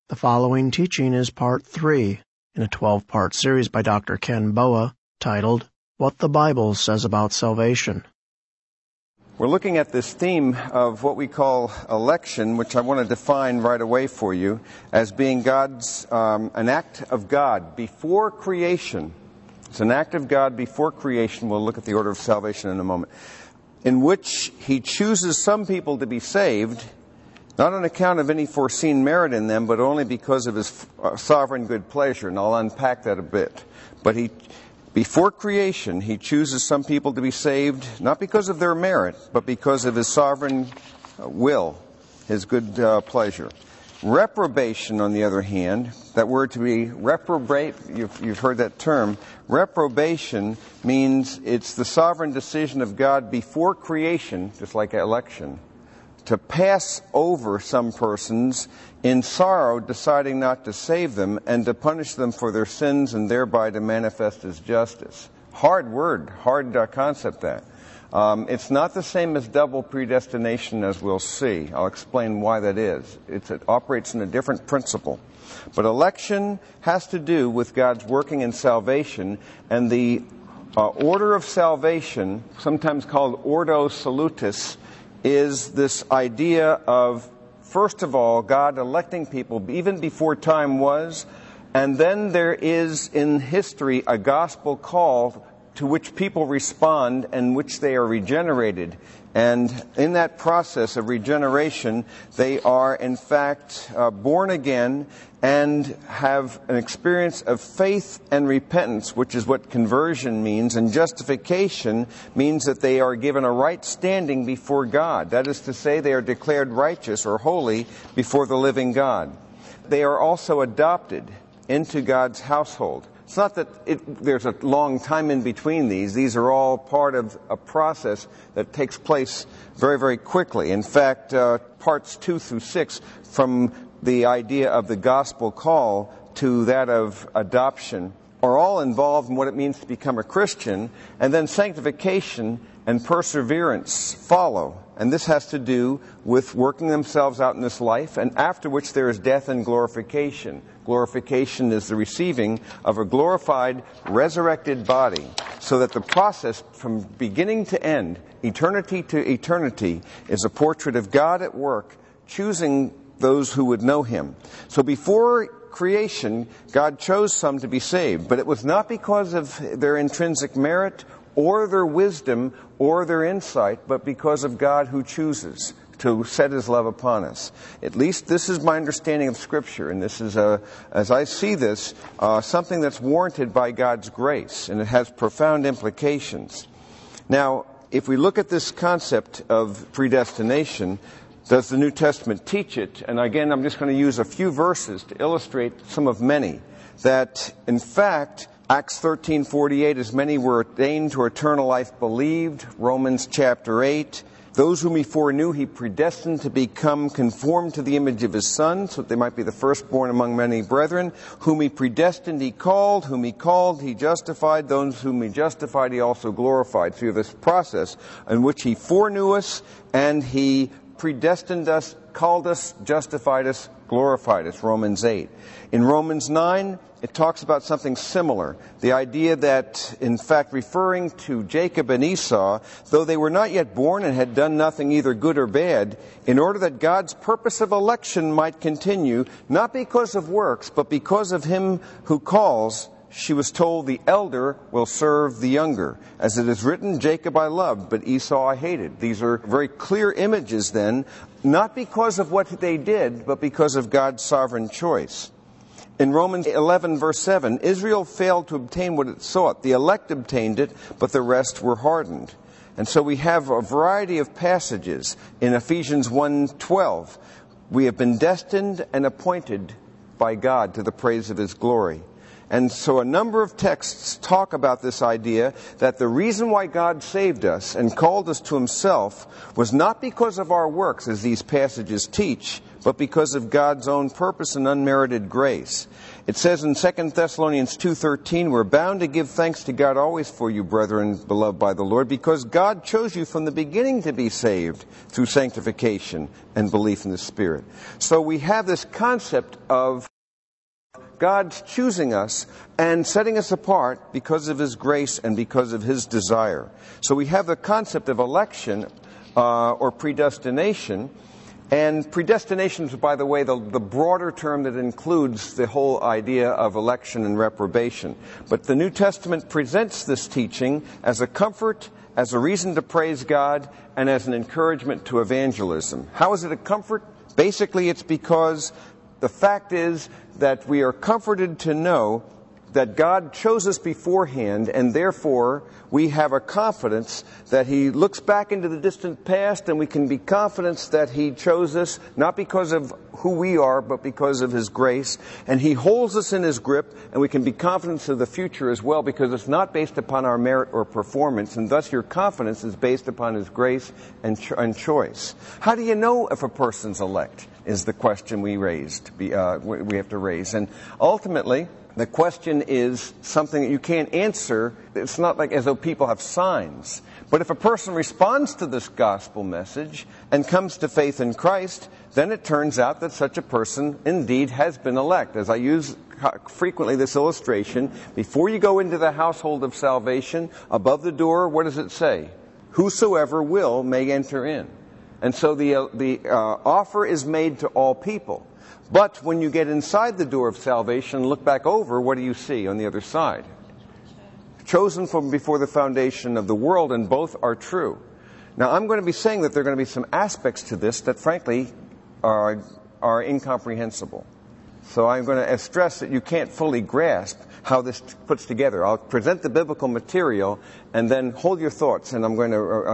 The following teaching is part 3 in a 12-part series by Dr. Ken Boa titled, What the Bible Says About Salvation. We're looking at this theme of what we call election, which I want to define right away for you as being God's, an act of God before creation. It's an act of God before creation. We'll look at the order of salvation in a moment, in which He chooses some people to be saved, not on account of any foreseen merit in them, but only because of His sovereign good pleasure. And I'll unpack that a bit. But before creation, He chooses some people to be saved, not because of their merit, but because of His sovereign will, His good pleasure. Reprobation, on the other hand, that word to be reprobate, you've heard that term. Reprobation means it's the sovereign decision of God before creation, just like election, to pass over some persons in sorrow, deciding not to save them and to punish them for their sins and thereby to manifest His justice. Hard word, hard concept that. It's not the same as double predestination, as we'll see. I'll explain why that is. It operates in a different principle. But election has to do with God's working in salvation, and the order of salvation, sometimes called Ordo Salutis, is this idea of, first of all, God electing people even before time was, and then there is in history a gospel call to which people respond and which they are regenerated. And in that process of regeneration, they are in fact born again and have an experience of faith and repentance, which is what conversion means. And justification means that they are given a right standing before God. That is to say, they are declared righteous or holy before the living God. They are also adopted into God's household. It's not that there's a long time in between these. These are all part of a process that takes place very, very quickly. In fact, parts 2 through 6, from the idea of the gospel call to that of adoption, are all involved in what it means to become a Christian. And then sanctification and perseverance follow. And this has to do with working themselves out in this life, and after which there is death and glorification. Glorification is the receiving of a glorified, resurrected body, so that the process from beginning to end, eternity to eternity, is a portrait of God at work, choosing those who would know Him. So before creation, God chose some to be saved, but it was not because of their intrinsic merit or their wisdom or their insight, but because of God who chooses to set His love upon us. At least this is my understanding of Scripture, and this is, as I see this, something that's warranted by God's grace, and it has profound implications. Now, if we look at this concept of predestination, does the New Testament teach it? And again, I'm just going to use a few verses to illustrate some of many. That, in fact, Acts 13:48, as many were ordained to eternal life believed. Romans chapter 8. Those whom He foreknew, He predestined to become conformed to the image of His Son, so that they might be the firstborn among many brethren. Whom He predestined, He called. Whom He called, He justified. Those whom He justified, He also glorified. Through this process in which He foreknew us, and He predestined us, called us, justified us, glorified us. Romans 8. In Romans 9, it talks about something similar. The idea that, in fact, referring to Jacob and Esau, though they were not yet born and had done nothing either good or bad, in order that God's purpose of election might continue, not because of works, but because of Him who calls, she was told, the elder will serve the younger. As it is written, Jacob I loved, but Esau I hated. These are very clear images then, not because of what they did, but because of God's sovereign choice. In Romans 11, verse 7, Israel failed to obtain what it sought. The elect obtained it, but the rest were hardened. And so we have a variety of passages. In Ephesians 1:12, we have been destined and appointed by God to the praise of His glory. And so a number of texts talk about this idea that the reason why God saved us and called us to Himself was not because of our works, as these passages teach, but because of God's own purpose and unmerited grace. It says in 2 Thessalonians 2:13, we're bound to give thanks to God always for you, brethren, beloved by the Lord, because God chose you from the beginning to be saved through sanctification and belief in the Spirit. So we have this concept of God's choosing us and setting us apart because of His grace and because of His desire. So we have the concept of election or predestination. And predestination is, by the way, the broader term that includes the whole idea of election and reprobation. But the New Testament presents this teaching as a comfort, as a reason to praise God, and as an encouragement to evangelism. How is it a comfort? Basically, it's because the fact is that we are comforted to know that God chose us beforehand, and therefore we have a confidence that He looks back into the distant past, and we can be confident that He chose us not because of who we are, but because of His grace. And He holds us in His grip, and we can be confident of the future as well, because it's not based upon our merit or performance, and thus your confidence is based upon His grace and choice. How do you know if a person's elect, is the question we have to raise. And ultimately, the question is something that you can't answer. It's not like as though people have signs. But if a person responds to this gospel message and comes to faith in Christ, then it turns out that such a person indeed has been elect. As I use frequently this illustration, before you go into the household of salvation, above the door, what does it say? Whosoever will may enter in. And so the offer is made to all people. But when you get inside the door of salvation and look back over, what do you see on the other side? Chosen from before the foundation of the world, and both are true. Now, I'm going to be saying that there are going to be some aspects to this that, frankly, are incomprehensible. So I'm going to stress that you can't fully grasp how this puts together. I'll present the biblical material and then hold your thoughts, and I'm going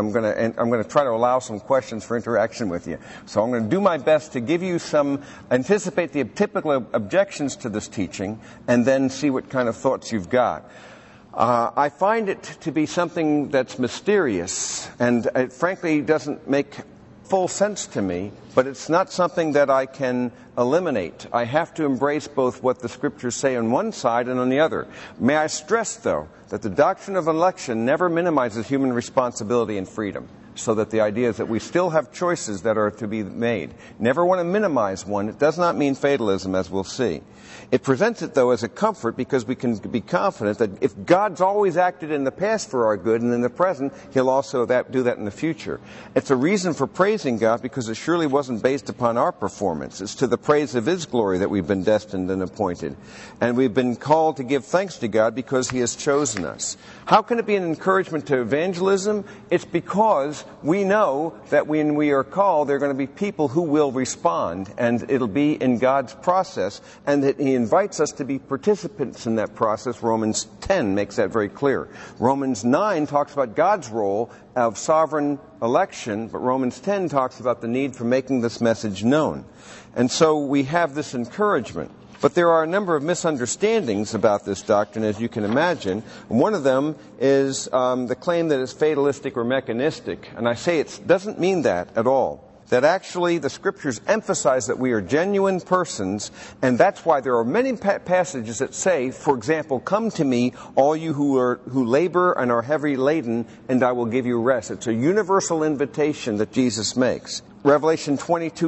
to try to allow some questions for interaction with you. So I'm going to do my best to give you anticipate the typical objections to this teaching, and then see what kind of thoughts you've got. I find it to be something that's mysterious, and it frankly doesn't make full sense to me, but it's not something that I can eliminate. I have to embrace both what the Scriptures say on one side and on the other. May I stress, though, that the doctrine of election never minimizes human responsibility and freedom, so that the idea is that we still have choices that are to be made. Never want to minimize one. It does not mean fatalism, as we'll see. It presents it, though, as a comfort because we can be confident that if God's always acted in the past for our good and in the present, He'll also do that in the future. It's a reason for praising God because it surely wasn't based upon our performance. It's to the praise of His glory that we've been destined and appointed. And we've been called to give thanks to God because He has chosen us. How can it be an encouragement to evangelism? It's because we know that when we are called, there are going to be people who will respond, and it'll be in God's process, and that He invites us to be participants in that process. Romans 10 makes that very clear. Romans 9 talks about God's role of sovereign election, but Romans 10 talks about the need for making this message known. And so we have this encouragement. But there are a number of misunderstandings about this doctrine, as you can imagine. One of them is the claim that it's fatalistic or mechanistic. And I say it doesn't mean that at all. That actually the Scriptures emphasize that we are genuine persons, and that's why there are many passages that say, for example, come to me, all you who labor and are heavy laden, and I will give you rest. It's a universal invitation that Jesus makes. Revelation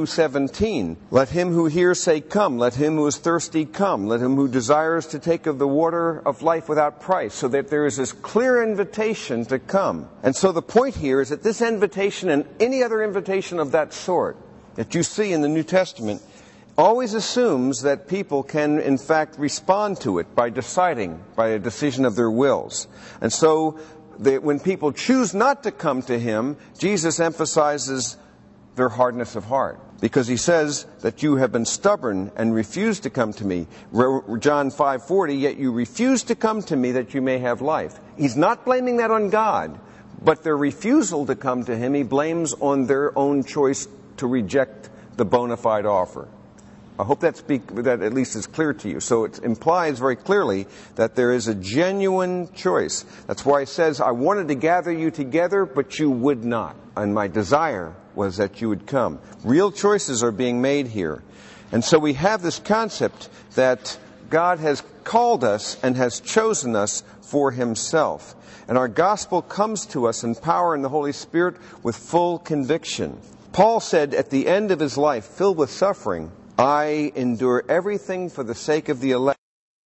22:17, let him who hears say, come. Let him who is thirsty come. Let him who desires to take of the water of life without price. So that there is this clear invitation to come. And so the point here is that this invitation and any other invitation of that sort that you see in the New Testament always assumes that people can, in fact, respond to it by deciding, by a decision of their wills. And so when people choose not to come to Him, Jesus emphasizes their hardness of heart, because He says that you have been stubborn and refused to come to me. John 5:40, yet you refuse to come to me that you may have life. He's not blaming that on God, but their refusal to come to Him He blames on their own choice to reject the bona fide offer. I hope that at least is clear to you. So it implies very clearly that there is a genuine choice. That's why it says, I wanted to gather you together, but you would not. And my desire was that you would come. Real choices are being made here. And so we have this concept that God has called us and has chosen us for himself. And our gospel comes to us in power in the Holy Spirit with full conviction. Paul said at the end of his life, filled with suffering, I endure everything for the sake of the elect,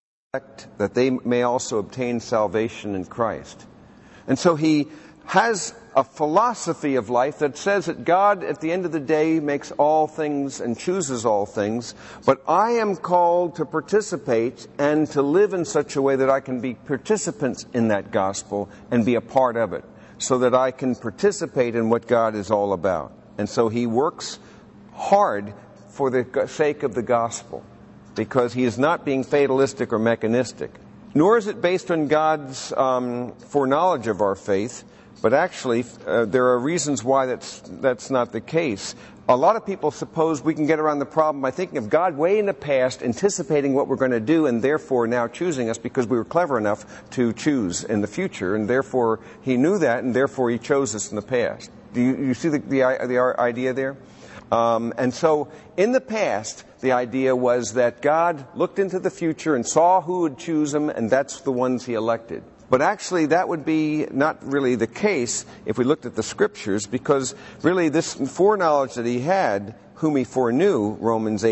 that they may also obtain salvation in Christ. And so he has a philosophy of life that says that God, at the end of the day, makes all things and chooses all things. But I am called to participate and to live in such a way that I can be participants in that gospel and be a part of it, so that I can participate in what God is all about. And so he works hard for the sake of the gospel, because he is not being fatalistic or mechanistic. Nor is it based on God's foreknowledge of our faith, but actually there are reasons why that's not the case. A lot of people suppose we can get around the problem by thinking of God way in the past, anticipating what we're going to do, and therefore now choosing us because we were clever enough to choose in the future, and therefore he knew that, and therefore he chose us in the past. Do you see the idea there? And so in the past, the idea was that God looked into the future and saw who would choose him, and that's the ones he elected. But actually, that would be not really the case if we looked at the Scriptures, because really this foreknowledge that he had, whom he foreknew, Romans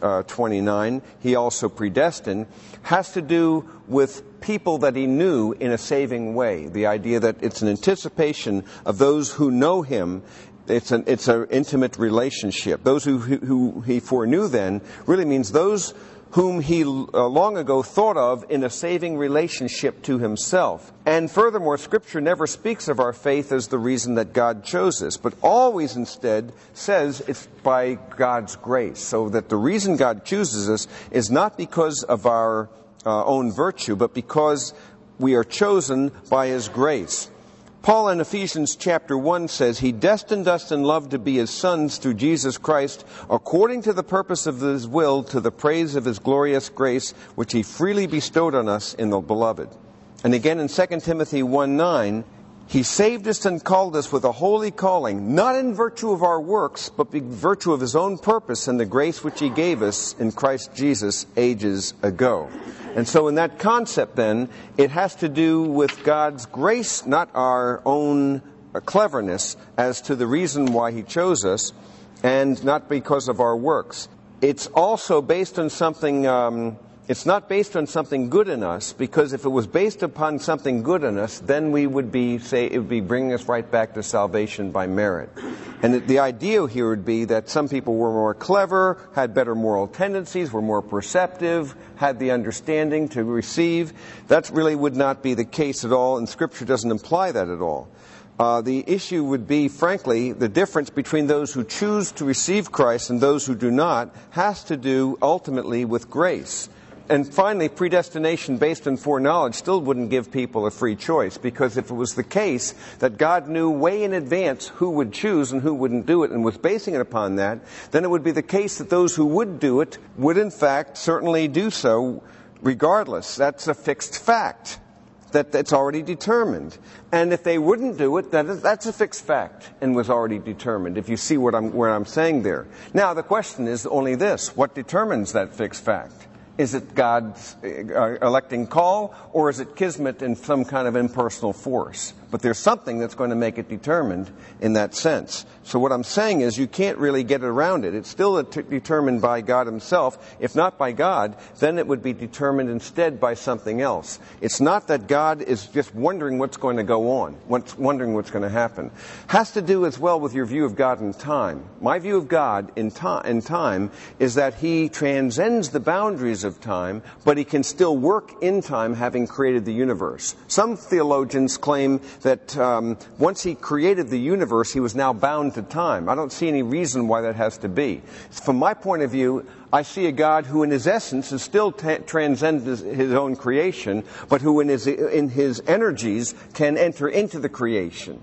8:29, he also predestined, has to do with people that he knew in a saving way. The idea that it's an anticipation of those who know him. It's an intimate relationship. Those who he foreknew then really means those whom he long ago thought of in a saving relationship to himself. And furthermore, Scripture never speaks of our faith as the reason that God chose us, but always instead says it's by God's grace. So that the reason God chooses us is not because of our own virtue, but because we are chosen by his grace. Paul in Ephesians chapter 1 says, He destined us in love to be His sons through Jesus Christ, according to the purpose of His will, to the praise of His glorious grace, which He freely bestowed on us in the Beloved. And again in 2 Timothy 1:9, He saved us and called us with a holy calling, not in virtue of our works, but in virtue of His own purpose and the grace which He gave us in Christ Jesus ages ago. And so in that concept then, it has to do with God's grace, not our own cleverness, as to the reason why He chose us, and not because of our works. It's also based on something, it's not based on something good in us, because if it was based upon something good in us, then we would it would be bringing us right back to salvation by merit. And the idea here would be that some people were more clever, had better moral tendencies, were more perceptive, had the understanding to receive. That really would not be the case at all, and Scripture doesn't imply that at all. The issue would be, frankly, the difference between those who choose to receive Christ and those who do not has to do ultimately with grace. And finally, predestination based on foreknowledge still wouldn't give people a free choice, because if it was the case that God knew way in advance who would choose and who wouldn't do it and was basing it upon that, then it would be the case that those who would do it would in fact certainly do so regardless. That's a fixed fact. That's already determined. And if they wouldn't do it, then that's a fixed fact and was already determined, if you see where I'm saying there. Now, the question is only this: what determines that fixed fact? Is it God's electing call, or is it kismet in some kind of impersonal force? But there's something that's going to make it determined in that sense. So what I'm saying is you can't really get around it. It's still determined by God Himself. If not by God, then it would be determined instead by something else. It's not that God is just wondering what's going to go on, wondering what's going to happen. Has to do as well with your view of God in time. My view of God in time is that He transcends the boundaries of time, but He can still work in time, having created the universe. Some theologians claim that once He created the universe, He was now bound to time. I don't see any reason why that has to be. From my point of view, I see a God who in His essence is still transcends His own creation, but who in His energies can enter into the creation.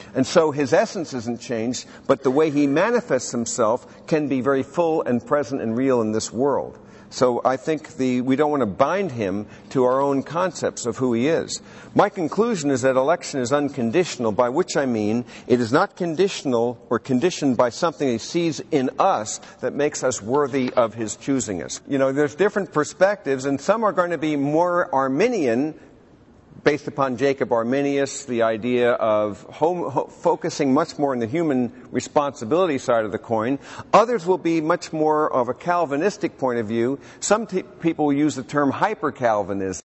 And so his essence isn't changed, but the way he manifests himself can be very full and present and real in this world. So I think we don't want to bind him to our own concepts of who he is. My conclusion is that election is unconditional, by which I mean it is not conditional or conditioned by something he sees in us that makes us worthy of his choosing us. There's different perspectives, and some are going to be more Arminian, based upon Jacob Arminius, the idea of focusing much more on the human responsibility side of the coin. Others will be much more of a Calvinistic point of view. Some people will use the term hyper-Calvinism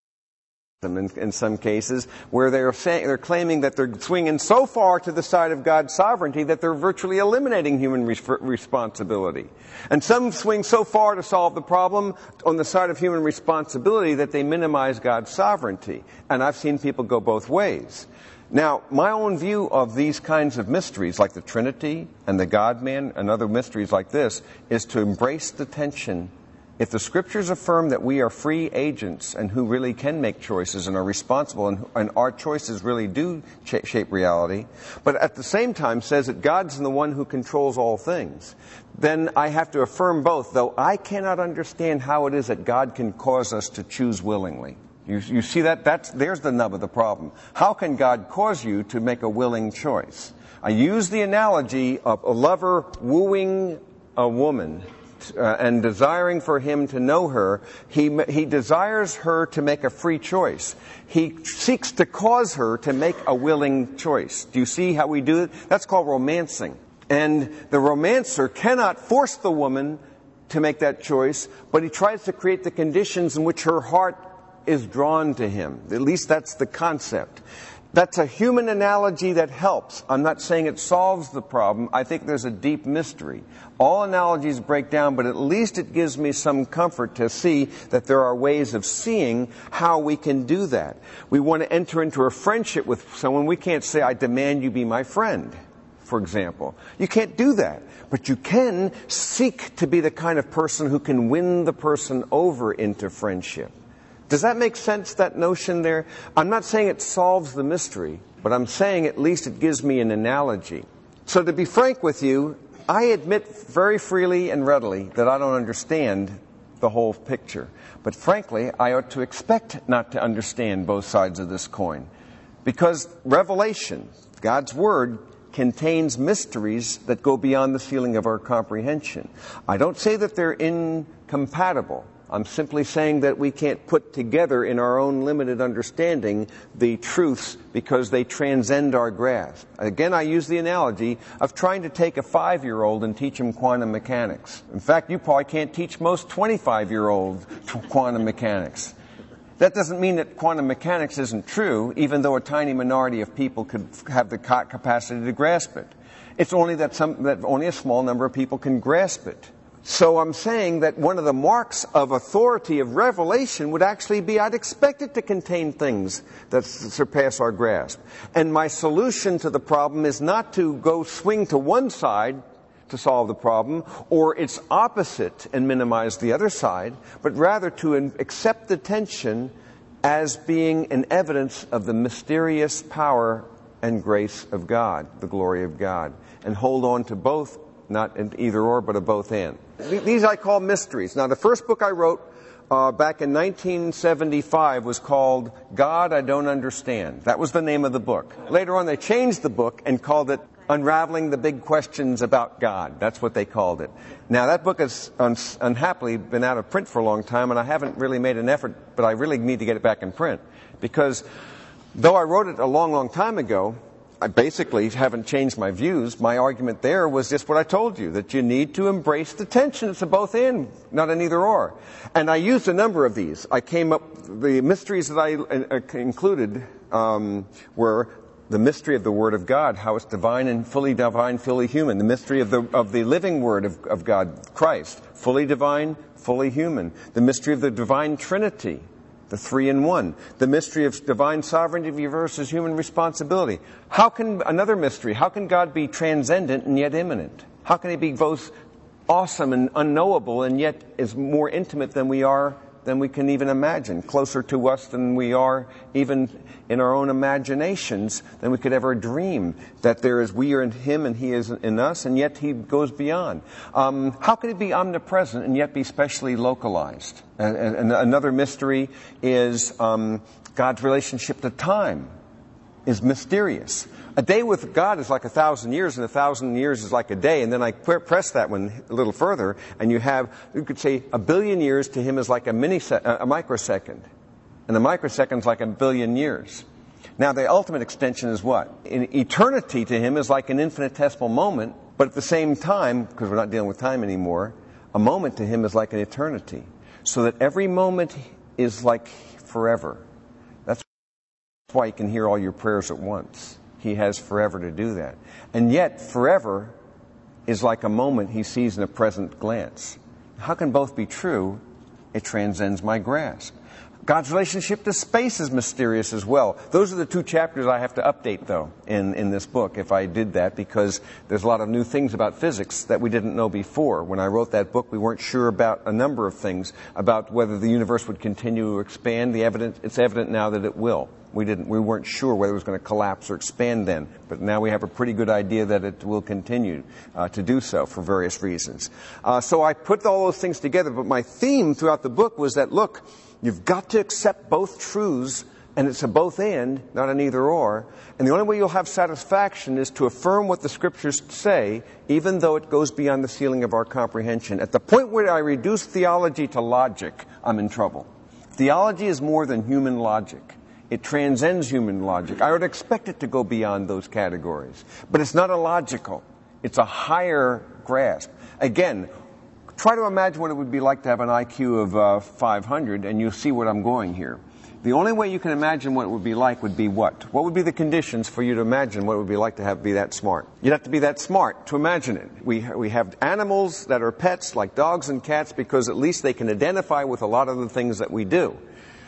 in some cases, where they're claiming that they're swinging so far to the side of God's sovereignty that they're virtually eliminating human responsibility. And some swing so far to solve the problem on the side of human responsibility that they minimize God's sovereignty. And I've seen people go both ways. Now, my own view of these kinds of mysteries, like the Trinity and the God-man and other mysteries like this, is to embrace the tension. If the Scriptures affirm that we are free agents and who really can make choices and are responsible and our choices really do shape reality, but at the same time says that God's the one who controls all things, then I have to affirm both, though I cannot understand how it is that God can cause us to choose willingly. You see there's the nub of the problem. How can God cause you to make a willing choice? I use the analogy of a lover wooing a woman and desiring for him to know her. He desires her to make a free choice. He seeks to cause her to make a willing choice. Do you see how we do it? That's called romancing. And the romancer cannot force the woman to make that choice, but he tries to create the conditions in which her heart is drawn to him. At least that's the concept. That's a human analogy that helps. I'm not saying it solves the problem. I think there's a deep mystery. All analogies break down, but at least it gives me some comfort to see that there are ways of seeing how we can do that. We want to enter into a friendship with someone. We can't say, I demand you be my friend, for example. You can't do that. But you can seek to be the kind of person who can win the person over into friendship. Does that make sense, that notion there? I'm not saying it solves the mystery, but I'm saying at least it gives me an analogy. So to be frank with you, I admit very freely and readily that I don't understand the whole picture. But frankly, I ought to expect not to understand both sides of this coin. Because Revelation, God's Word, contains mysteries that go beyond the ceiling of our comprehension. I don't say that they're incompatible. I'm simply saying that we can't put together in our own limited understanding the truths because they transcend our grasp. Again, I use the analogy of trying to take a 5-year-old and teach him quantum mechanics. In fact, you probably can't teach most 25-year-olds quantum mechanics. That doesn't mean that quantum mechanics isn't true, even though a tiny minority of people could have the capacity to grasp it. It's only that only a small number of people can grasp it. So I'm saying that one of the marks of authority of revelation would actually be I'd expect it to contain things that surpass our grasp. And my solution to the problem is not to go swing to one side to solve the problem or its opposite and minimize the other side, but rather to accept the tension as being an evidence of the mysterious power and grace of God, the glory of God, and hold on to both, not in either or, but a both and. These I call mysteries. Now, the first book I wrote back in 1975 was called God, I Don't Understand. That was the name of the book. Later on, they changed the book and called it Unraveling the Big Questions About God. That's what they called it. Now, that book has unhappily been out of print for a long time, and I haven't really made an effort, but I really need to get it back in print. Because though I wrote it a long, long time ago, I basically haven't changed my views. My argument there was just what I told you, that you need to embrace the tension. It's a both and, not an either or. And I used a number of these. The mysteries that I included were the mystery of the Word of God, how it's divine, fully human. The mystery of the living Word of God, Christ, fully divine, fully human. The mystery of the divine Trinity, the 3 in 1. The mystery of divine sovereignty versus human responsibility. Another mystery, how can God be transcendent and yet immanent? How can He be both awesome and unknowable and yet is more intimate than we are than we can even imagine, closer to us than we are even in our own imaginations than we could ever dream, that we are in Him and He is in us, and yet He goes beyond. How could He be omnipresent and yet be specially localized? And another mystery is God's relationship to time is mysterious. A day with God is like 1,000 years, and 1,000 years is like a day. And then I press that one a little further, and you could say 1 billion years to Him is like a microsecond. And a microsecond is like 1 billion years. Now, the ultimate extension is what? In eternity to Him is like an infinitesimal moment, but at the same time, because we're not dealing with time anymore, a moment to Him is like an eternity. So that every moment is like forever. That's why you can hear all your prayers at once. He has forever to do that. And yet, forever is like a moment He sees in a present glance. How can both be true? It transcends my grasp. God's relationship to space is mysterious as well. Those are the 2 chapters I have to update, though, in this book, if I did that, because there's a lot of new things about physics that we didn't know before. When I wrote that book, we weren't sure about a number of things, about whether the universe would continue to expand. It's evident now that it will. We weren't sure whether it was going to collapse or expand then, but now we have a pretty good idea that it will continue to do so for various reasons. So I put all those things together, but my theme throughout the book was that, look, you've got to accept both truths, and it's a both and, not an either or. And the only way you'll have satisfaction is to affirm what the Scriptures say, even though it goes beyond the ceiling of our comprehension. At the point where I reduce theology to logic, I'm in trouble. Theology is more than human logic. It transcends human logic. I would expect it to go beyond those categories. But it's not illogical. It's a higher grasp. Again, try to imagine what it would be like to have an IQ of 500, and you'll see what I'm going here. The only way you can imagine what it would be like would be what? What would be the conditions for you to imagine what it would be like to be that smart? You'd have to be that smart to imagine it. We have animals that are pets, like dogs and cats, because at least they can identify with a lot of the things that we do.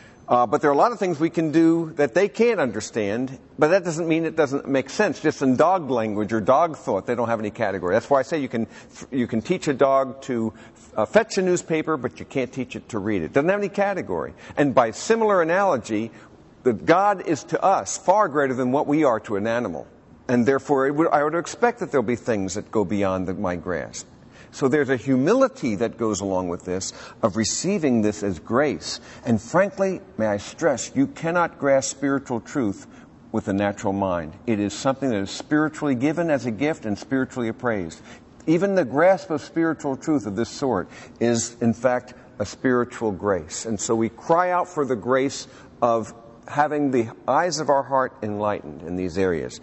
But there are a lot of things we can do that they can't understand, but that doesn't mean it doesn't make sense. Just in dog language or dog thought, they don't have any category. That's why I say you can teach a dog to fetch a newspaper, but you can't teach it to read it. It doesn't have any category. And by similar analogy, that God is to us far greater than what we are to an animal. And therefore, I would expect that there'll be things that go beyond my grasp. So there's a humility that goes along with this, of receiving this as grace. And frankly, may I stress, you cannot grasp spiritual truth with a natural mind. It is something that is spiritually given as a gift and spiritually appraised. Even the grasp of spiritual truth of this sort is, in fact, a spiritual grace. And so we cry out for the grace of having the eyes of our heart enlightened in these areas.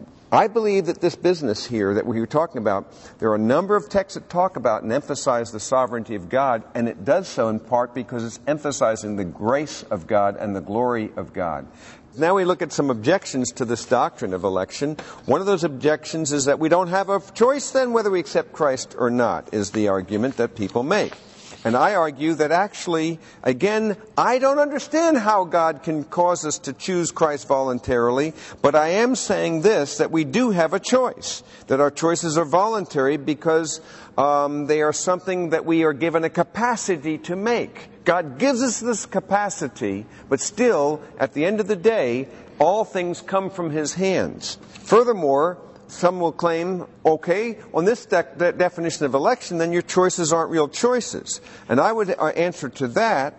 I believe that this business here that we were talking about, there are a number of texts that talk about and emphasize the sovereignty of God, and it does so in part because it's emphasizing the grace of God and the glory of God. Now we look at some objections to this doctrine of election. One of those objections is that we don't have a choice then whether we accept Christ or not, is the argument that people make. And I argue that actually, again, I don't understand how God can cause us to choose Christ voluntarily, but I am saying this, that we do have a choice, that our choices are voluntary because they are something that we are given a capacity to make. God gives us this capacity, but still, at the end of the day, all things come from His hands. Furthermore, some will claim, okay, on this definition of election, then your choices aren't real choices. And I would answer to that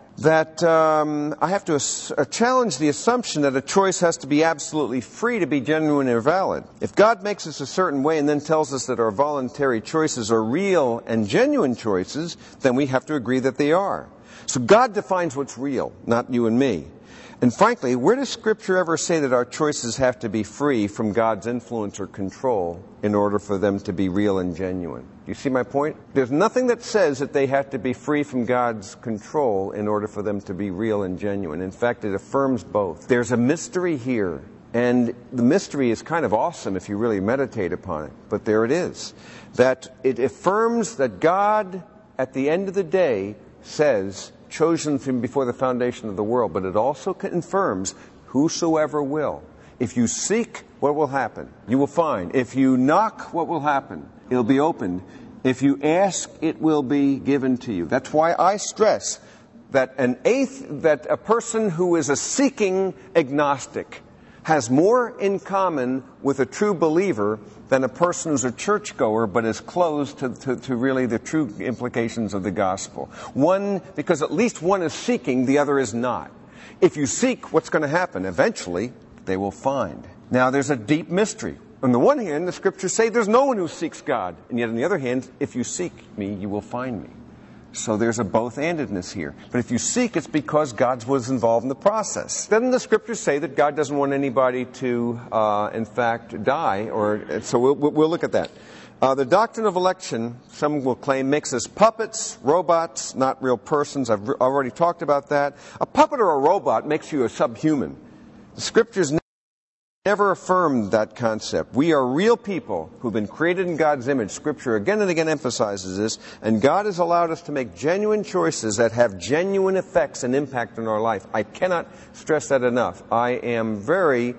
I have to challenge the assumption that a choice has to be absolutely free to be genuine or valid. If God makes us a certain way and then tells us that our voluntary choices are real and genuine choices, then we have to agree that they are. So God defines what's real, not you and me. And frankly, where does Scripture ever say that our choices have to be free from God's influence or control in order for them to be real and genuine? Do you see my point? There's nothing that says that they have to be free from God's control in order for them to be real and genuine. In fact, it affirms both. There's a mystery here, and the mystery is kind of awesome if you really meditate upon it. But there it is. That it affirms that God, at the end of the day, says, chosen from before the foundation of the world, but it also confirms whosoever will. If you seek, what will happen? You will find. If you knock, what will happen? It'll be opened. If you ask, it will be given to you. That's why I stress that that a person who is a seeking agnostic has more in common with a true believer than a person who's a churchgoer but is closed to really the true implications of the gospel. One, because at least one is seeking, the other is not. If you seek, what's going to happen? Eventually, they will find. Now, there's a deep mystery. On the one hand, the scriptures say there's no one who seeks God. And yet on the other hand, if you seek me, you will find me. So there's a both-andedness here. But if you seek, it's because God was involved in the process. Doesn't the scriptures say that God doesn't want anybody to, in fact, die? So we'll look at that. The doctrine of election, some will claim, makes us puppets, robots, not real persons. I've already talked about that. A puppet or a robot makes you a subhuman. The scriptures never affirmed that concept. We are real people who've been created in God's image. Scripture again and again emphasizes this. And God has allowed us to make genuine choices that have genuine effects and impact on our life. I cannot stress that enough. I am very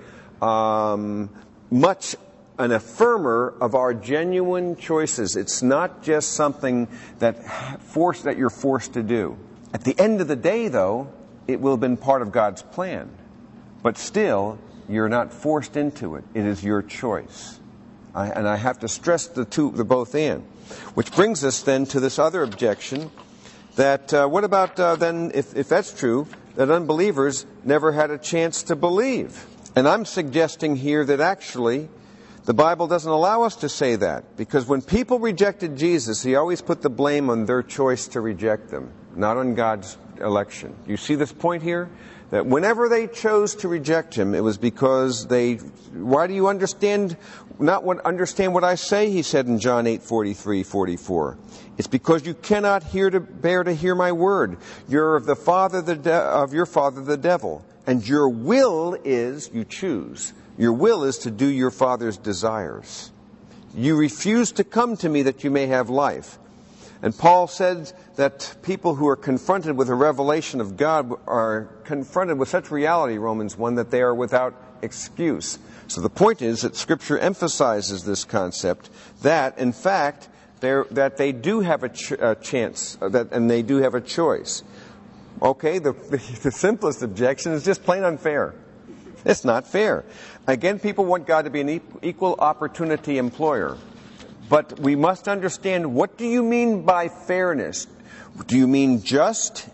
much an affirmer of our genuine choices. It's not just something that you're forced to do. At the end of the day, though, it will have been part of God's plan. But still, you're not forced into it. It is your choice. And I have to stress the both and. Which brings us then to this other objection that what about then, if that's true, that unbelievers never had a chance to believe? And I'm suggesting here that actually the Bible doesn't allow us to say that. Because when people rejected Jesus, he always put the blame on their choice to reject them, not on God's election. You see this point here? That whenever they chose to reject him, it was because why do you understand what I say, he said in John 8:43-44. It's because you cannot bear to hear my word. You're of the father of your father the devil. And your will is, you choose, your will is to do your father's desires. You refuse to come to me that you may have life. And Paul said that people who are confronted with a revelation of God are confronted with such reality, Romans 1, that they are without excuse. So the point is that Scripture emphasizes this concept that, in fact, that they do have a chance and they do have a choice. Okay, the simplest objection is just plain unfair. It's not fair. Again, people want God to be an equal opportunity employer. But we must understand, what do you mean by fairness? Do you mean just?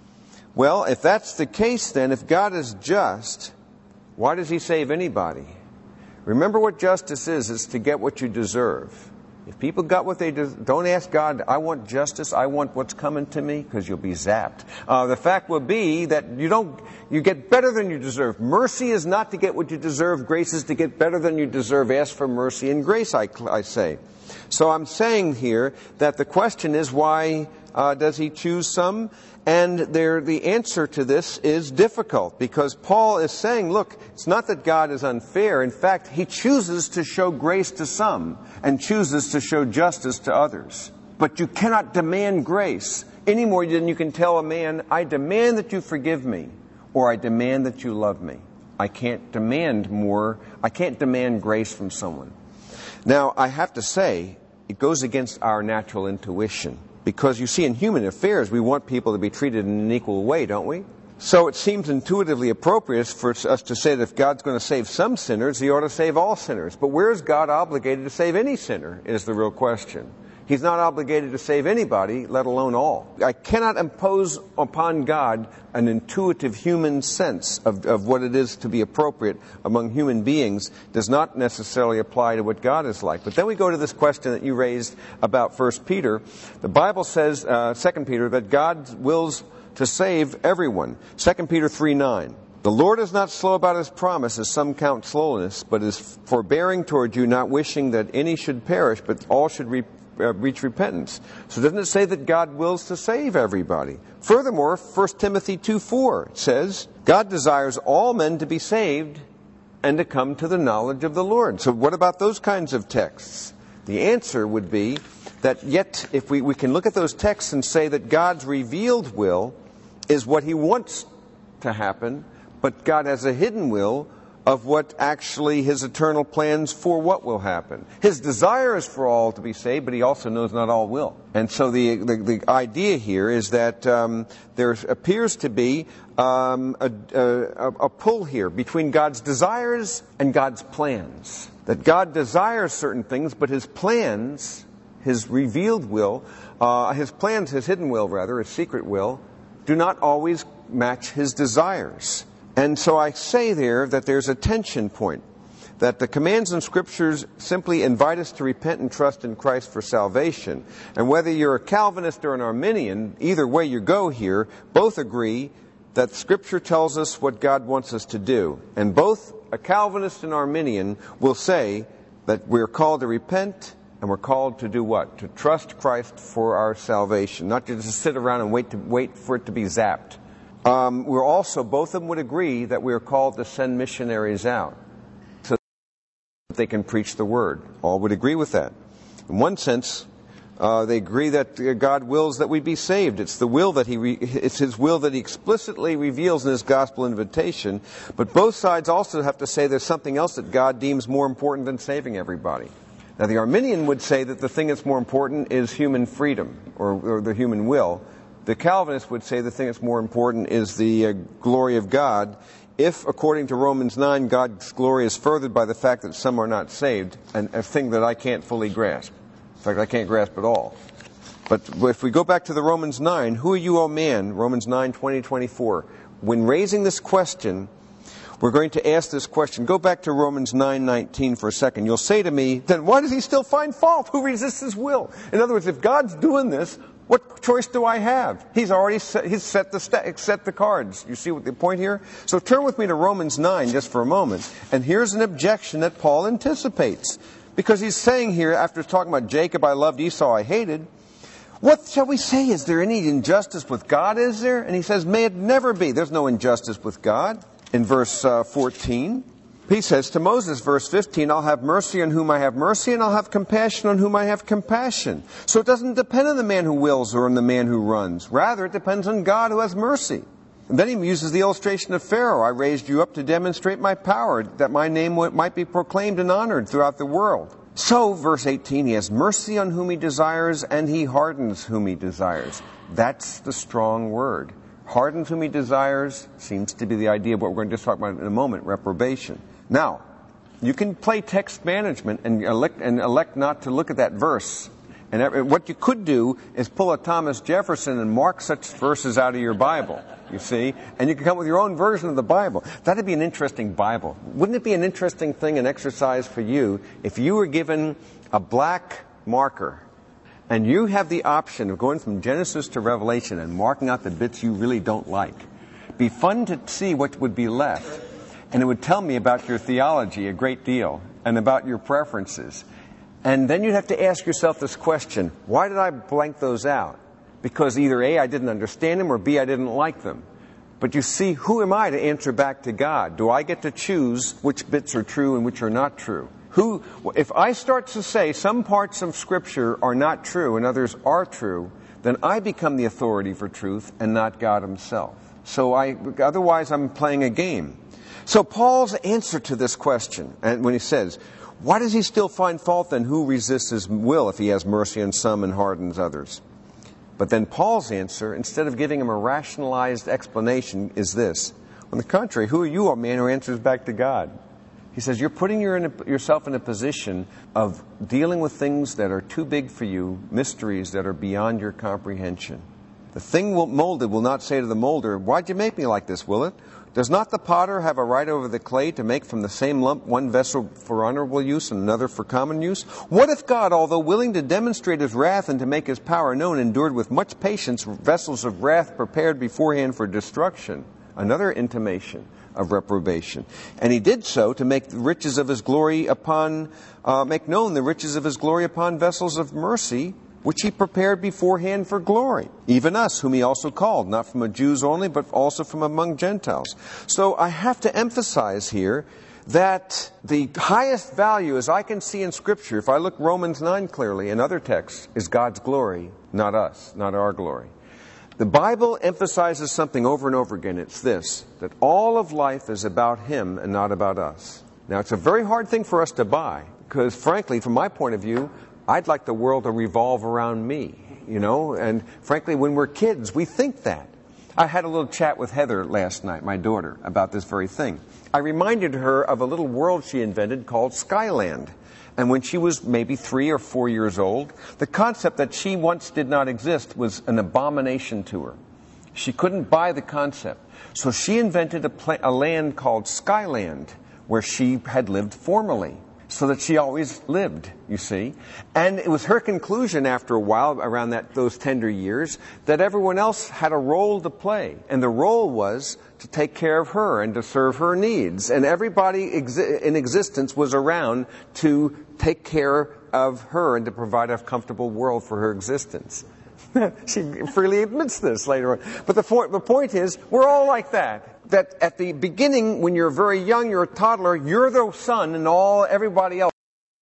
Well, if that's the case, then, if God is just, why does he save anybody? Remember what justice is. It's to get what you deserve. If people got what they deserve, don't ask God, I want justice, I want what's coming to me, because you'll be zapped. The fact will be that you get better than you deserve. Mercy is not to get what you deserve. Grace is to get better than you deserve. Ask for mercy and grace, I say. So I'm saying here that the question is, why does he choose some? And the answer to this is difficult, because Paul is saying, look, it's not that God is unfair. In fact, he chooses to show grace to some and chooses to show justice to others. But you cannot demand grace any more than you can tell a man, I demand that you forgive me, or I demand that you love me. I can't demand more. I can't demand grace from someone. Now, I have to say, it goes against our natural intuition. Because you see, in human affairs, we want people to be treated in an equal way, don't we? So it seems intuitively appropriate for us to say that if God's going to save some sinners, he ought to save all sinners. But where is God obligated to save any sinner, is the real question. He's not obligated to save anybody, let alone all. I cannot impose upon God an intuitive human sense of what it is to be appropriate among human beings. Does not necessarily apply to what God is like. But then we go to this question that you raised about 1 Peter. The Bible says, 2 Peter, that God wills to save everyone. 2 Peter 3:9. The Lord is not slow about his promise, as some count slowness, but is forbearing toward you, not wishing that any should perish, but all should reach repentance. So doesn't it say that God wills to save everybody? Furthermore, 1 Timothy 2:4 says, God desires all men to be saved and to come to the knowledge of the Lord. So what about those kinds of texts? The answer would be that yet, if we can look at those texts and say that God's revealed will is what he wants to happen, but God has a hidden will of what actually His eternal plans for what will happen. His desire is for all to be saved, but He also knows not all will. And so the idea here is that there appears to be a pull here between God's desires and God's plans. That God desires certain things, but His plans, His revealed will, His plans, His hidden will rather, His secret will, do not always match His desires. And so I say there that there's a tension point, that the commands in Scriptures simply invite us to repent and trust in Christ for salvation. And whether you're a Calvinist or an Arminian, either way you go here, both agree that Scripture tells us what God wants us to do. And both a Calvinist and Arminian will say that we're called to repent and we're called to do what? To trust Christ for our salvation, not to just sit around and wait for it to be zapped. We're also, both of them would agree that we are called to send missionaries out so that they can preach the Word. All would agree with that. In one sense, they agree that God wills that we be saved. It's the will that it's His will that He explicitly reveals in His gospel invitation. But both sides also have to say there's something else that God deems more important than saving everybody. Now, the Arminian would say that the thing that's more important is human freedom or the human will. The Calvinist would say the thing that's more important is the glory of God. If, according to Romans 9, God's glory is furthered by the fact that some are not saved, and a thing that I can't fully grasp. In fact, I can't grasp at all. But if we go back to the Romans 9, who are you, O man? Romans 9, 20, 24. When raising this question, we're going to ask this question. Go back to Romans 9:19 for a second. You'll say to me, then why does He still find fault? Who resists His will? In other words, if God's doing this, what choice do I have? He's already set the cards. You see what the point here? So turn with me to Romans 9 just for a moment. And here's an objection that Paul anticipates. Because he's saying here, after talking about Jacob I loved, Esau I hated, what shall we say? Is there any injustice with God, is there? And he says, may it never be. There's no injustice with God. In verse 14, he says to Moses, verse 15, I'll have mercy on whom I have mercy, and I'll have compassion on whom I have compassion. So it doesn't depend on the man who wills or on the man who runs. Rather, it depends on God who has mercy. And then he uses the illustration of Pharaoh. I raised you up to demonstrate my power, that my name might be proclaimed and honored throughout the world. So, verse 18, He has mercy on whom He desires, and He hardens whom He desires. That's the strong word. Hardens whom He desires seems to be the idea of what we're going to just talk about in a moment, reprobation. Now, you can play text management and elect not to look at that verse. And what you could do is pull a Thomas Jefferson and mark such verses out of your Bible, you see, and you can come up with your own version of the Bible. That'd be an interesting Bible. Wouldn't it be an interesting thing, an exercise for you, if you were given a black marker and you have the option of going from Genesis to Revelation and marking out the bits you really don't like? It'd be fun to see what would be left. And it would tell me about your theology a great deal and about your preferences. And then you'd have to ask yourself this question, why did I blank those out? Because either A, I didn't understand them, or B, I didn't like them. But you see, who am I to answer back to God? Do I get to choose which bits are true and which are not true? If I start to say some parts of Scripture are not true and others are true, then I become the authority for truth and not God Himself. So otherwise I'm playing a game. So Paul's answer to this question, and when he says, why does He still find fault then? Who resists His will if He has mercy on some and hardens others? But then Paul's answer, instead of giving him a rationalized explanation, is this. On the contrary, who are you, a man who answers back to God? He says, you're putting yourself in a position of dealing with things that are too big for you, mysteries that are beyond your comprehension. The thing molded will not say to the molder, why'd you make me like this, will it? Does not the potter have a right over the clay to make from the same lump one vessel for honorable use and another for common use? What if God, although willing to demonstrate His wrath and to make His power known, endured with much patience vessels of wrath prepared beforehand for destruction? Another intimation of reprobation. And He did so to make the riches of His glory make known the riches of His glory upon vessels of mercy, which He prepared beforehand for glory. Even us, whom He also called, not from Jews only, but also from among Gentiles. So I have to emphasize here that the highest value, as I can see in Scripture, if I look Romans 9 clearly and other texts, is God's glory, not us, not our glory. The Bible emphasizes something over and over again. It's this, that all of life is about Him and not about us. Now, it's a very hard thing for us to buy, because frankly, from my point of view, I'd like the world to revolve around me, and frankly, when we're kids, we think that. I had a little chat with Heather last night, my daughter, about this very thing. I reminded her of a little world she invented called Skyland. And when she was maybe 3 or 4 years old, the concept that she once did not exist was an abomination to her. She couldn't buy the concept. So she invented a land called Skyland, where she had lived formerly, so that she always lived, you see. And it was her conclusion after a while, around those tender years, that everyone else had a role to play. And the role was to take care of her and to serve her needs. And everybody in existence was around to take care of her and to provide a comfortable world for her existence. She freely admits this later on. But the point is, we're all like that. That at the beginning, when you're very young, you're a toddler, you're the son, and everybody else,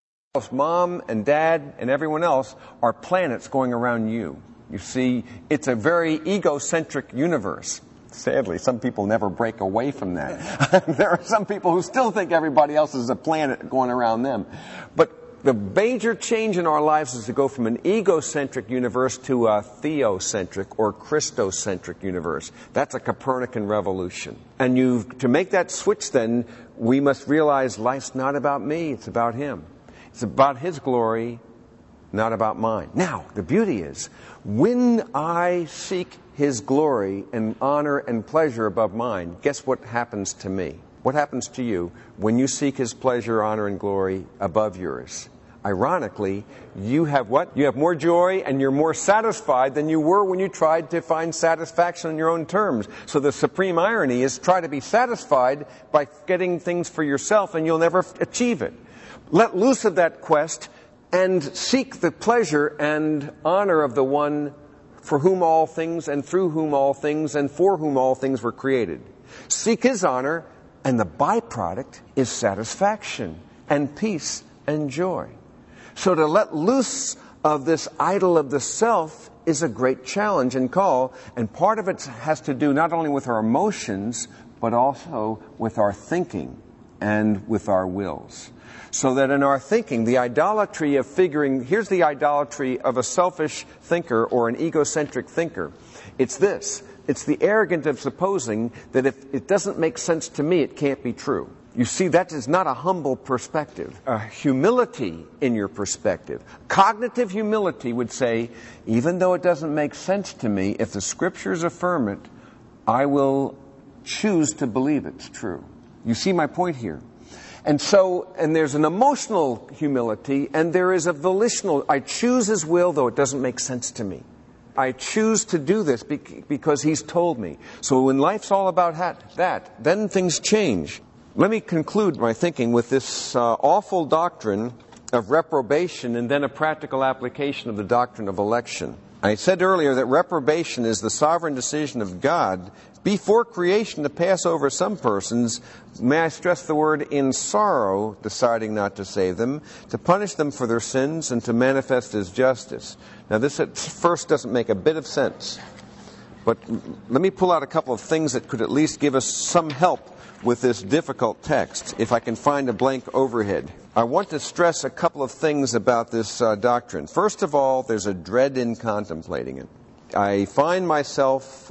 mom and dad and everyone else, are planets going around you. You see, it's a very egocentric universe. Sadly, some people never break away from that. There are some people who still think everybody else is a planet going around them. But the major change in our lives is to go from an egocentric universe to a theocentric or Christocentric universe. That's a Copernican revolution. And to make that switch then, we must realize life's not about me, it's about Him. It's about His glory, not about mine. Now, the beauty is, when I seek His glory and honor and pleasure above mine, guess what happens to me? What happens to you when you seek His pleasure, honor, and glory above yours? Ironically, you have what? You have more joy and you're more satisfied than you were when you tried to find satisfaction on your own terms. So the supreme irony is try to be satisfied by getting things for yourself and you'll never achieve it. Let loose of that quest and seek the pleasure and honor of the one for whom all things and through whom all things and for whom all things were created. Seek His honor, and the byproduct is satisfaction and peace and joy. So to let loose of this idol of the self is a great challenge and call, and part of it has to do not only with our emotions, but also with our thinking and with our wills. So that in our thinking, the idolatry of here's the idolatry of a selfish thinker or an egocentric thinker. It's this. It's the arrogance of supposing that if it doesn't make sense to me, it can't be true. You see, that is not a humble perspective. A humility in your perspective. Cognitive humility would say, even though it doesn't make sense to me, if the Scriptures affirm it, I will choose to believe it's true. You see my point here? And there's an emotional humility, and there is a volitional. I choose His will, though it doesn't make sense to me. I choose to do this because He's told me. So when life's all about that, then things change. Let me conclude my thinking with this awful doctrine of reprobation and then a practical application of the doctrine of election. I said earlier that reprobation is the sovereign decision of God before creation to pass over some persons, may I stress the word, in sorrow, deciding not to save them, to punish them for their sins, and to manifest His justice. Now this at first doesn't make a bit of sense, but let me pull out a couple of things that could at least give us some help with this difficult text, if I can find a blank overhead. I want to stress a couple of things about this doctrine. First of all, there's a dread in contemplating it. I find myself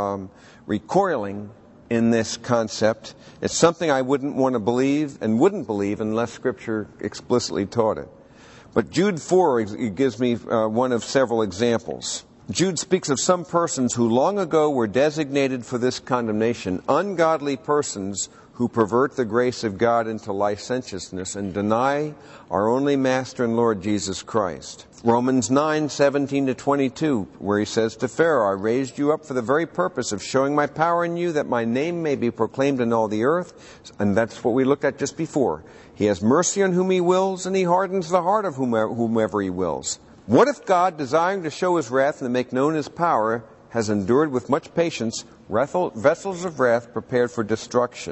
recoiling in this concept. It's something I wouldn't want to believe and wouldn't believe unless Scripture explicitly taught it. But Jude 4 gives me one of several examples. Jude speaks of some persons who long ago were designated for this condemnation, ungodly persons who pervert the grace of God into licentiousness and deny our only Master and Lord Jesus Christ. Romans 9:17-22, where he says to Pharaoh, I raised you up for the very purpose of showing my power in you, that my name may be proclaimed in all the earth. And that's what we looked at just before. He has mercy on whom He wills, and He hardens the heart of whomever He wills. What if God, desiring to show His wrath and to make known His power, has endured with much patience vessels of wrath prepared for destruction?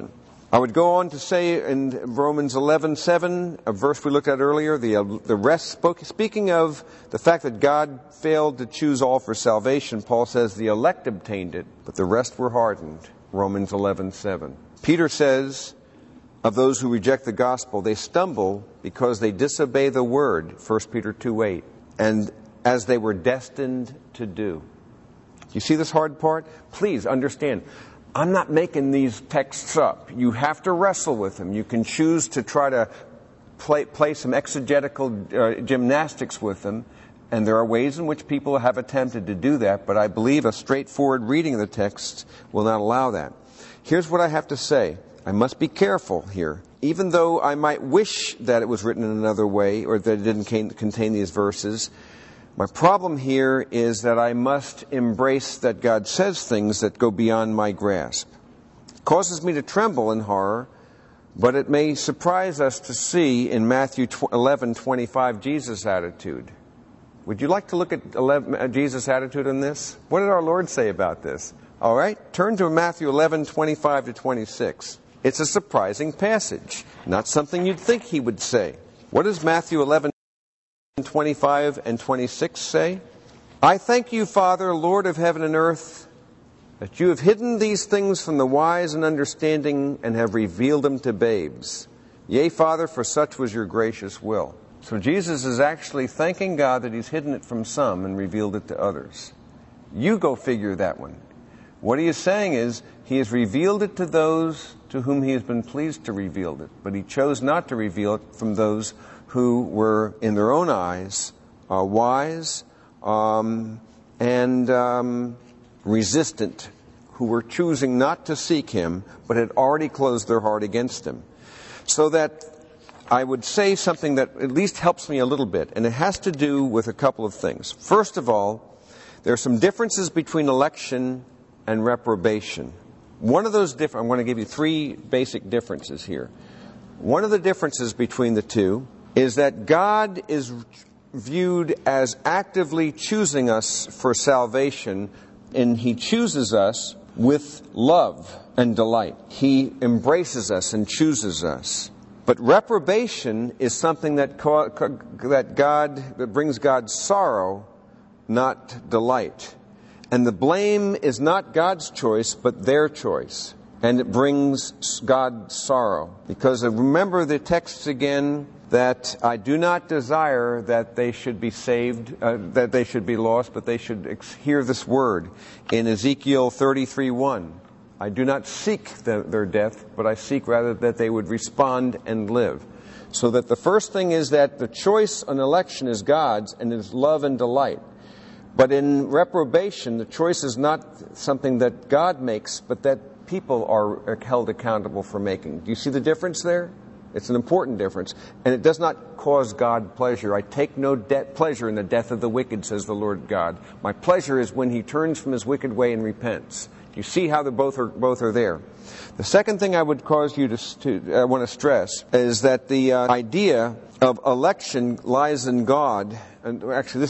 I would go on to say in Romans 11:7, a verse we looked at earlier, the rest, speaking of the fact that God failed to choose all for salvation, Paul says the elect obtained it, but the rest were hardened. Romans 11:7. Peter says of those who reject the gospel, they stumble because they disobey the word, 1 Peter 2:8, and as they were destined to do. You see this hard part? Please understand, I'm not making these texts up. You have to wrestle with them. You can choose to try to play some exegetical gymnastics with them, and there are ways in which people have attempted to do that, but I believe a straightforward reading of the text will not allow that. Here's what I have to say. I must be careful here. Even though I might wish that it was written in another way, or that it didn't contain these verses, my problem here is that I must embrace that God says things that go beyond my grasp. It causes me to tremble in horror, but it may surprise us to see in Matthew 11:25 Jesus' attitude. Would you like to look at Jesus' attitude in this? What did our Lord say about this? All right, turn to Matthew 11:25 to 26. It's a surprising passage, not something you'd think he would say. What does Matthew 11:25 and 26 say? I thank you, Father, Lord of heaven and earth, that you have hidden these things from the wise and understanding and have revealed them to babes. Yea, Father, for such was your gracious will. So Jesus is actually thanking God that he's hidden it from some and revealed it to others. You go figure that one. What he is saying is he has revealed it to those to whom he has been pleased to reveal it, but he chose not to reveal it from those who were, in their own eyes, wise and resistant, who were choosing not to seek him, but had already closed their heart against him. So that I would say something that at least helps me a little bit, and it has to do with a couple of things. First of all, there are some differences between election and reprobation. One of those I'm going to give you three basic differences here. One of the differences between the two is that God is viewed as actively choosing us for salvation, and he chooses us with love and delight. He embraces us and chooses us. But reprobation is something that brings God sorrow, not delight. And the blame is not God's choice, but their choice. And it brings God sorrow. Because remember the texts again, that I do not desire that they should be saved, that they should be lost, but they should hear this word. In Ezekiel 33:1, I do not seek their death, but I seek rather that they would respond and live. So that the first thing is that the choice on election is God's and is love and delight. But in reprobation, the choice is not something that God makes, but that people are held accountable for making. Do you see the difference there? It's an important difference. And it does not cause God pleasure. I take no pleasure in the death of the wicked, says the Lord God. My pleasure is when he turns from his wicked way and repents. You see how they both are there. The second thing I would cause you to want to stress is that the idea of election lies in God. And actually,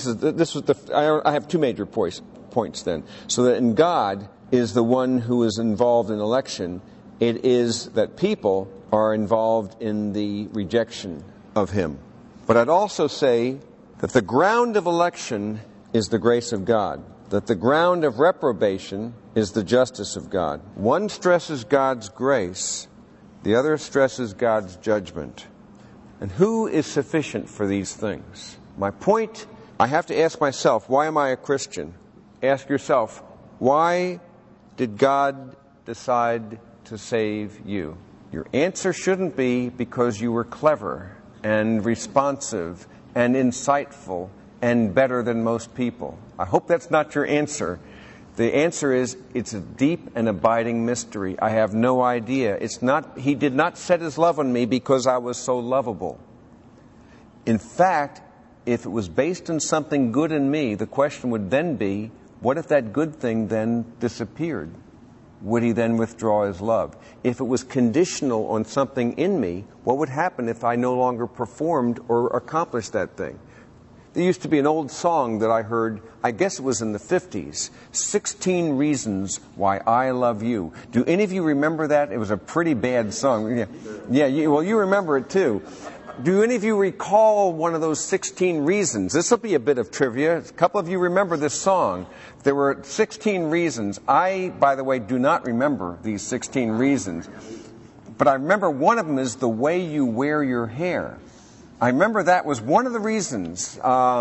I have two major points then. So that in God is the one who is involved in election. It is that people are involved in the rejection of him. But I'd also say that the ground of election is the grace of God. That the ground of reprobation is the justice of God. One stresses God's grace, the other stresses God's judgment. And who is sufficient for these things? My point, I have to ask myself, why am I a Christian? Ask yourself, why did God decide to save you? Your answer shouldn't be because you were clever and responsive and insightful and better than most people. I hope that's not your answer. The answer is, it's a deep and abiding mystery. I have no idea. He did not set his love on me because I was so lovable. In fact, if it was based on something good in me, the question would then be, what if that good thing then disappeared? Would he then withdraw his love? If it was conditional on something in me, what would happen if I no longer performed or accomplished that thing? There used to be an old song that I heard, I guess it was in the 50s, 16 Reasons Why I Love You. Do any of you remember that? It was a pretty bad song. Yeah, you remember it too. Do any of you recall one of those 16 reasons? This will be a bit of trivia. A couple of you remember this song. There were 16 reasons. I, by the way, do not remember these 16 reasons. But I remember one of them is the way you wear your hair. I remember that was one of the reasons.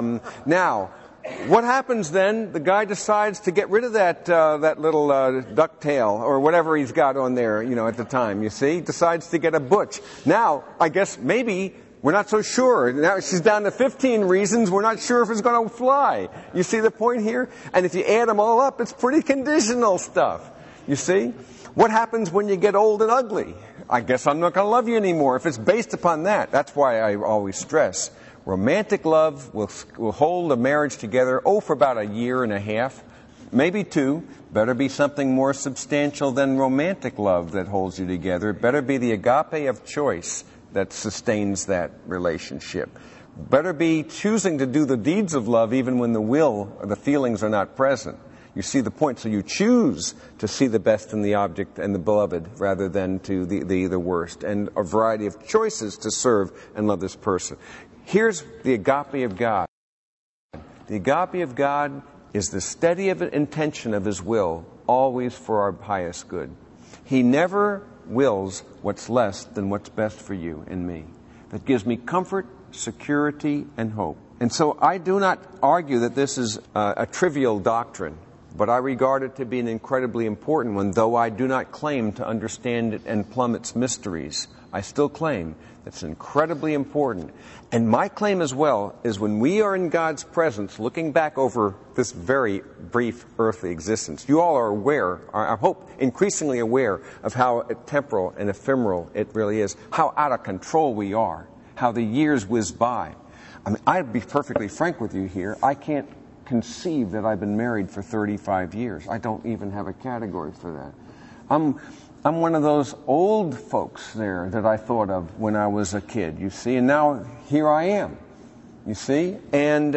Now, what happens then? The guy decides to get rid of that little ducktail or whatever he's got on there, at the time. You see, decides to get a butch. Now, I guess maybe we're not so sure. Now she's down to 15 reasons. We're not sure if it's going to fly. You see the point here? And if you add them all up, it's pretty conditional stuff. You see? What happens when you get old and ugly? I guess I'm not going to love you anymore. If it's based upon that, that's why I always stress romantic love will hold a marriage together, for about a year and a half, maybe 2. Better be something more substantial than romantic love that holds you together. It better be the agape of choice that sustains that relationship. Better be choosing to do the deeds of love even when the will or the feelings are not present. You see the point. So you choose to see the best in the object and the beloved rather than to the worst. And a variety of choices to serve and love this person. Here's the agape of God. The agape of God is the steady intention of His will, always for our highest good. He never wills what's less than what's best for you and me. That gives me comfort, security, and hope. And so I do not argue that this is a trivial doctrine, but I regard it to be an incredibly important one, though I do not claim to understand it and plumb its mysteries. I still claim it's incredibly important. And my claim as well is when we are in God's presence, looking back over this very brief earthly existence, you all are aware, I hope increasingly aware, of how temporal and ephemeral it really is, how out of control we are, how the years whiz by. I mean, I'd be perfectly frank with you here. I can't conceive that I've been married for 35 years. I don't even have a category for that. I'm one of those old folks there that I thought of when I was a kid, you see, and now here I am, you see. And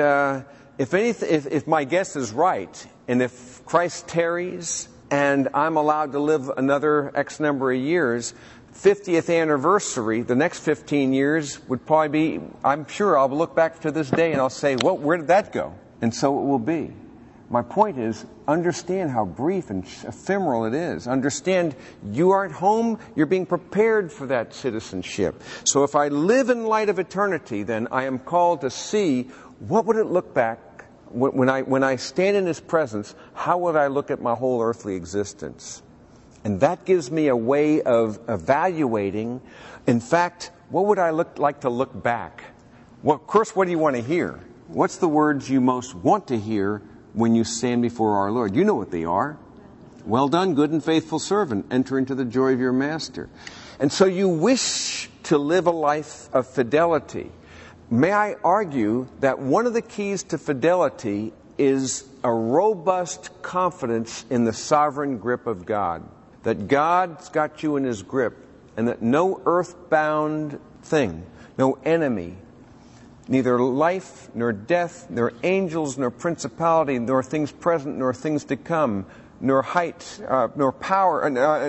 if my guess is right, and if Christ tarries and I'm allowed to live another X number of years, 50th anniversary, the next 15 years would probably be, I'm sure I'll look back to this day and I'll say, well, where did that go? And so it will be. My point is, understand how brief and ephemeral it is. Understand you aren't home, you're being prepared for that citizenship. So if I live in light of eternity, then I am called to see what would it look back when I stand in His presence, how would I look at my whole earthly existence? And that gives me a way of evaluating, in fact, what would I like to look back? Well, of course, what do you want to hear? What's the words you most want to hear when you stand before our Lord? You know what they are. Well done, good and faithful servant. Enter into the joy of your master. And so you wish to live a life of fidelity. May I argue that one of the keys to fidelity is a robust confidence in the sovereign grip of God. That God's got you in His grip, and that no earthbound thing, no enemy, neither life, nor death, nor angels, nor principality, nor things present, nor things to come, nor height, nor power,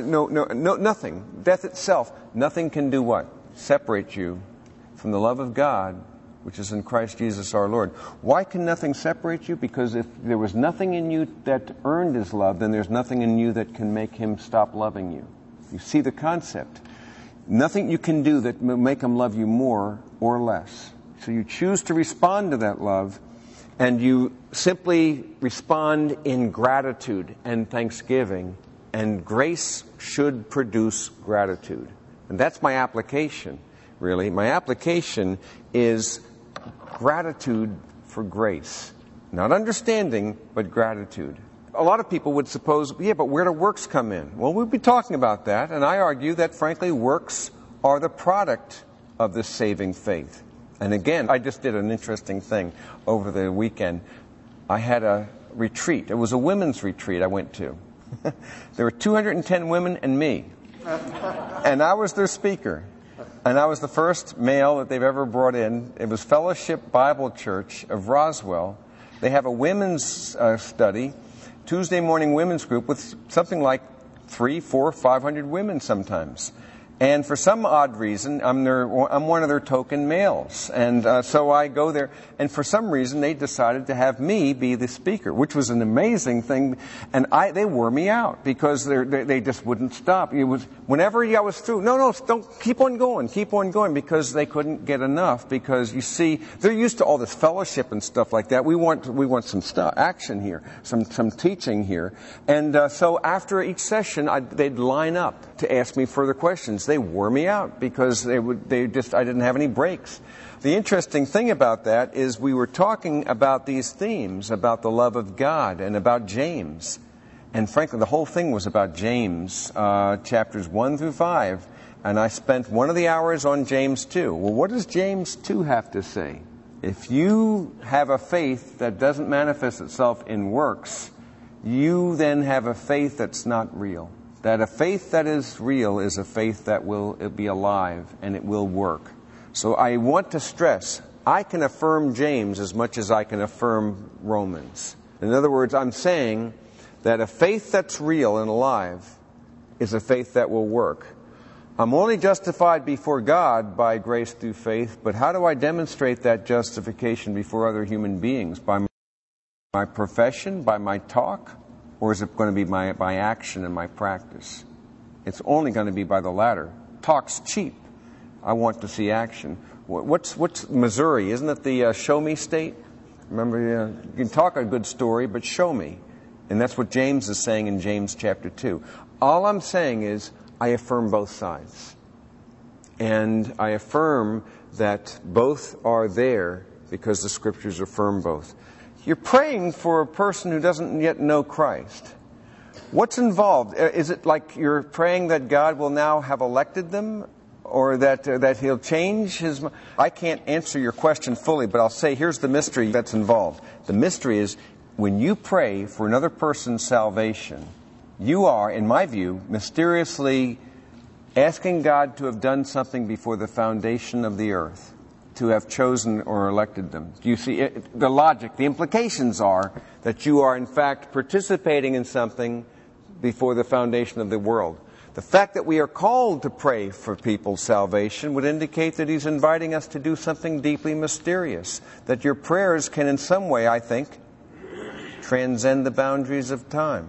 nothing. Death itself, nothing can do what? Separate you from the love of God, which is in Christ Jesus our Lord. Why can nothing separate you? Because if there was nothing in you that earned His love, then there's nothing in you that can make Him stop loving you. You see the concept. Nothing you can do that will make Him love you more or less. So you choose to respond to that love, and you simply respond in gratitude and thanksgiving. And grace should produce gratitude. And that's my application, really. My application is gratitude for grace. Not understanding, but gratitude. A lot of people would suppose, yeah, but where do works come in? Well, we'll be talking about that, and I argue that, frankly, works are the product of this saving faith. And again, I just did an interesting thing over the weekend. I had a retreat. It was a women's retreat I went to. There were 210 women and me. And I was their speaker. And I was the first male that they've ever brought in. It was Fellowship Bible Church of Roswell. They have a women's study, Tuesday morning women's group with something like 300, 400, 500 women sometimes. And for some odd reason, I'm one of their token males. And so I go there. And for some reason, they decided to have me be the speaker, which was an amazing thing. And they wore me out because they just wouldn't stop. It was whenever I was through, no, don't keep on going, because they couldn't get enough. Because you see, they're used to all this fellowship and stuff like that. We want some action here, some teaching here. And so after each session, they'd line up to ask me further questions. They wore me out because I didn't have any breaks. The interesting thing about that is we were talking about these themes, about the love of God and about James. And frankly, the whole thing was about James, chapters 1 through 5. And I spent one of the hours on James 2. Well, what does James 2 have to say? If you have a faith that doesn't manifest itself in works, you then have a faith that's not real. That a faith that is real is a faith that will be alive and it will work. So I want to stress, I can affirm James as much as I can affirm Romans. In other words, I'm saying that a faith that's real and alive is a faith that will work. I'm only justified before God by grace through faith, but how do I demonstrate that justification before other human beings? By my profession, by my talk? Or is it going to be by action and my practice? It's only going to be by the latter. Talk's cheap. I want to see action. What's Missouri? Isn't it the show me state? Remember, you can talk a good story, but show me. And that's what James is saying in James chapter 2. All I'm saying is I affirm both sides. And I affirm that both are there because the Scriptures affirm both. You're praying for a person who doesn't yet know Christ. What's involved? Is it like you're praying that God will now have elected them, or that He'll change His mind? I can't answer your question fully, but I'll say here's the mystery that's involved. The mystery is when you pray for another person's salvation, you are, in my view, mysteriously asking God to have done something before the foundation of the earth, to have chosen or elected them. You see, the logic, the implications are that you are in fact participating in something before the foundation of the world. The fact that we are called to pray for people's salvation would indicate that He's inviting us to do something deeply mysterious, that your prayers can in some way, I think, transcend the boundaries of time.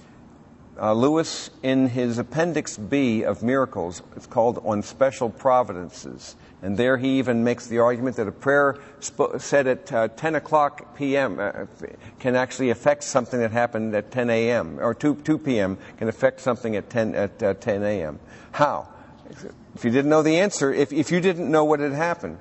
Lewis, in his Appendix B of Miracles, it's called On Special Providences. And there he even makes the argument that a prayer said at 10 o'clock p.m. Can actually affect something that happened at 10 a.m. or 2 p.m. can affect something at 10 a.m. How? If you didn't know the answer, if you didn't know what had happened.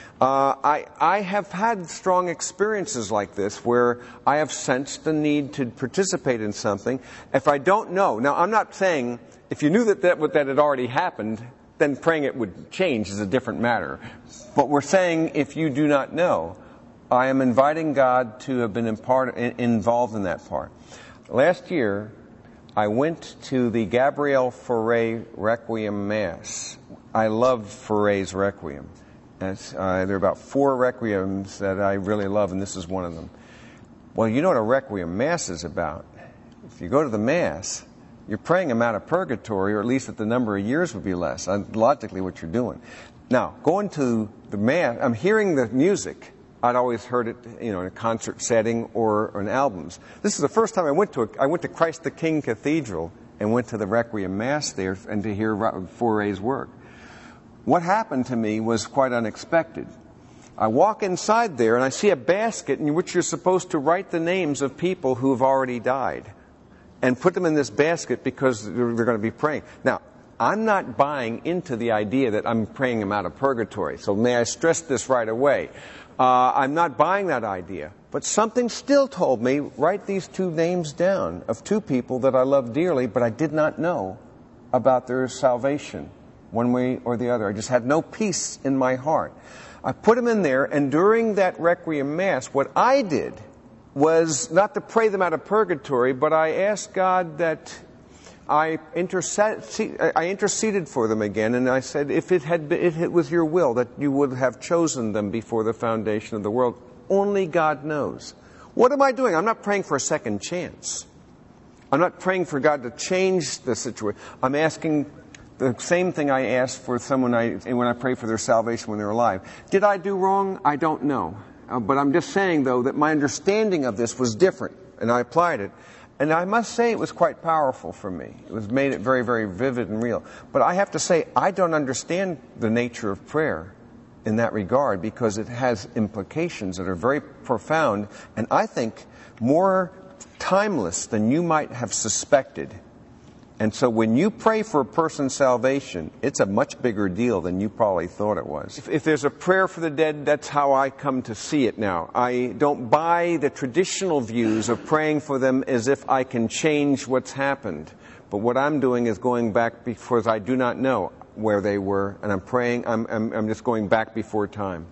I have had strong experiences like this where I have sensed the need to participate in something. If I don't know, now I'm not saying if you knew that had already happened, then praying it would change is a different matter. But we're saying if you do not know, I am inviting God to have been involved in that part. Last year, I went to the Gabriel Fauré Requiem Mass. I love Fauré's Requiem. There are about 4 requiems that I really love, and this is one of them. Well, you know what a requiem mass is about. If you go to the mass, you're praying them out of purgatory, or at least that the number of years would be less. Logically, what you're doing. Now, going to the mass, I'm hearing the music. I'd always heard it, in a concert setting or in albums. This is the first time I went to Christ the King Cathedral and went to the requiem mass there and to hear Fauré's work. What happened to me was quite unexpected. I walk inside there and I see a basket in which you're supposed to write the names of people who have already died and put them in this basket because they're going to be praying. Now, I'm not buying into the idea that I'm praying them out of purgatory. So may I stress this right away. I'm not buying that idea. But something still told me, write these 2 names down of 2 people that I love dearly, but I did not know about their salvation. One way or the other. I just had no peace in my heart. I put them in there, and during that Requiem Mass, what I did was not to pray them out of purgatory, but I asked God that I interceded for them again, and I said, if it was your will that you would have chosen them before the foundation of the world, only God knows. What am I doing? I'm not praying for a second chance. I'm not praying for God to change the situation. I'm asking the same thing I ask for someone when I pray for their salvation when they're alive. Did I do wrong? I don't know. But I'm just saying, though, that my understanding of this was different, and I applied it. And I must say it was quite powerful for me. It made it very, very vivid and real. But I have to say, I don't understand the nature of prayer in that regard, because it has implications that are very profound, and I think more timeless than you might have suspected. And so when you pray for a person's salvation, it's a much bigger deal than you probably thought it was. If there's a prayer for the dead, that's how I come to see it now. I don't buy the traditional views of praying for them as if I can change what's happened. But what I'm doing is going back because I do not know where they were, and I'm praying, I'm just going back before time.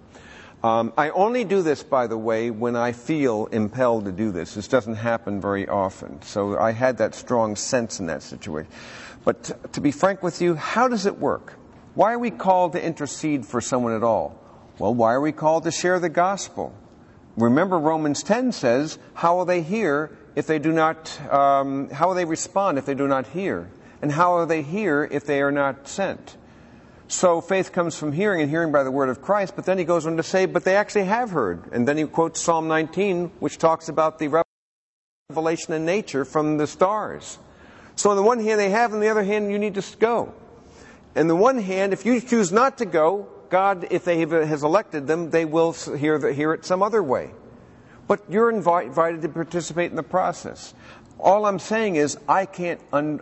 I only do this, by the way, when I feel impelled to do this. This doesn't happen very often. So I had that strong sense in that situation. But to be frank with you, how does it work? Why are we called to intercede for someone at all? Well, why are we called to share the gospel? Remember, Romans 10 says, how will they hear if they do not, how will they respond if they do not hear? And how will they hear if they are not sent? So faith comes from hearing, and hearing by the word of Christ. But then he goes on to say, but they actually have heard. And then he quotes Psalm 19, which talks about the revelation in nature from the stars. So on the one hand they have, on the other hand you need to go. On the one hand, if you choose not to go, God, if they has elected them, they will hear it some other way. But you're invited to participate in the process. All I'm saying is I can't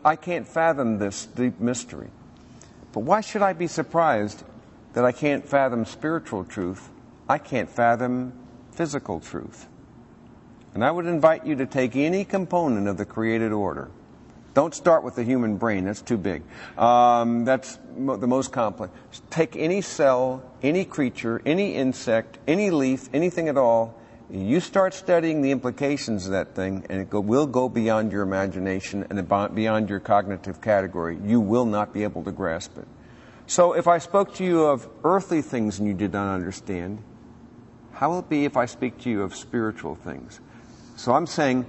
fathom this deep mystery. But why should I be surprised that I can't fathom spiritual truth? I can't fathom physical truth. And I would invite you to take any component of the created order. Don't start with the human brain. That's too big. That's the most complex. Take any cell, any creature, any insect, any leaf, anything at all. You start studying the implications of that thing, and it will go beyond your imagination and beyond your cognitive category. You will not be able to grasp it. So if I spoke to you of earthly things and you did not understand, how will it be if I speak to you of spiritual things? So I'm saying,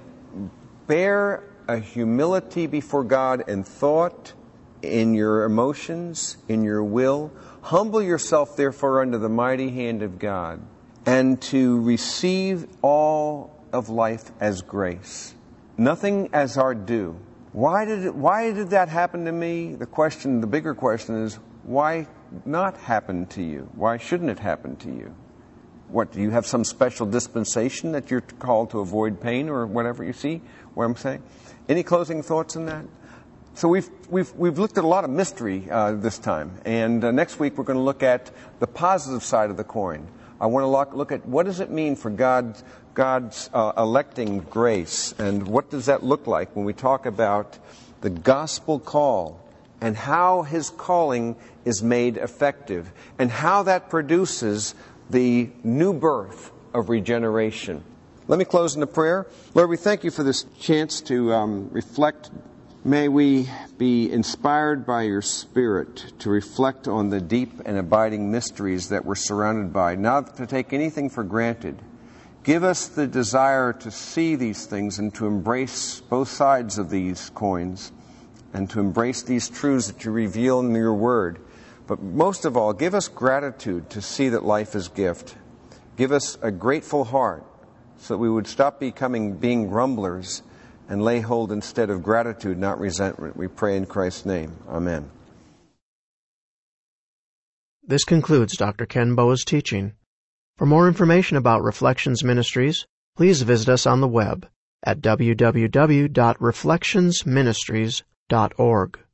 bear a humility before God in thought, in your emotions, in your will. Humble yourself, therefore, under the mighty hand of God, and to receive all of life as grace. Nothing as our due. Why did that happen to me? The bigger question is, why not happen to you? Why shouldn't it happen to you? What, do you have some special dispensation that you're called to avoid pain or whatever? You see what I'm saying? Any closing thoughts on that? So we've looked at a lot of mystery this time, and next week we're going to look at the positive side of the coin. I want to look at what does it mean for God's electing grace, and what does that look like when we talk about the gospel call and how His calling is made effective and how that produces the new birth of regeneration. Let me close in a prayer. Lord, we thank You for this chance to reflect. May we be inspired by Your Spirit to reflect on the deep and abiding mysteries that we're surrounded by, not to take anything for granted. Give us the desire to see these things and to embrace both sides of these coins and to embrace these truths that You reveal in Your Word. But most of all, give us gratitude to see that life is gift. Give us a grateful heart so that we would stop being grumblers and lay hold instead of gratitude, not resentment. We pray in Christ's name. Amen. This concludes Dr. Ken Boa's teaching. For more information about Reflections Ministries, please visit us on the web at www.reflectionsministries.org.